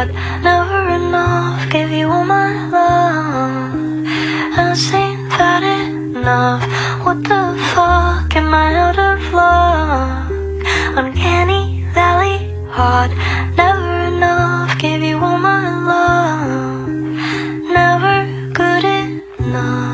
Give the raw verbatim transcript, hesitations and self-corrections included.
heart. Never enough, gave you all my love. Haven't seen that enough. What the fuck, am I out of luck? Uncanny valley heart. Never enough, gave you all my love. Never good enough.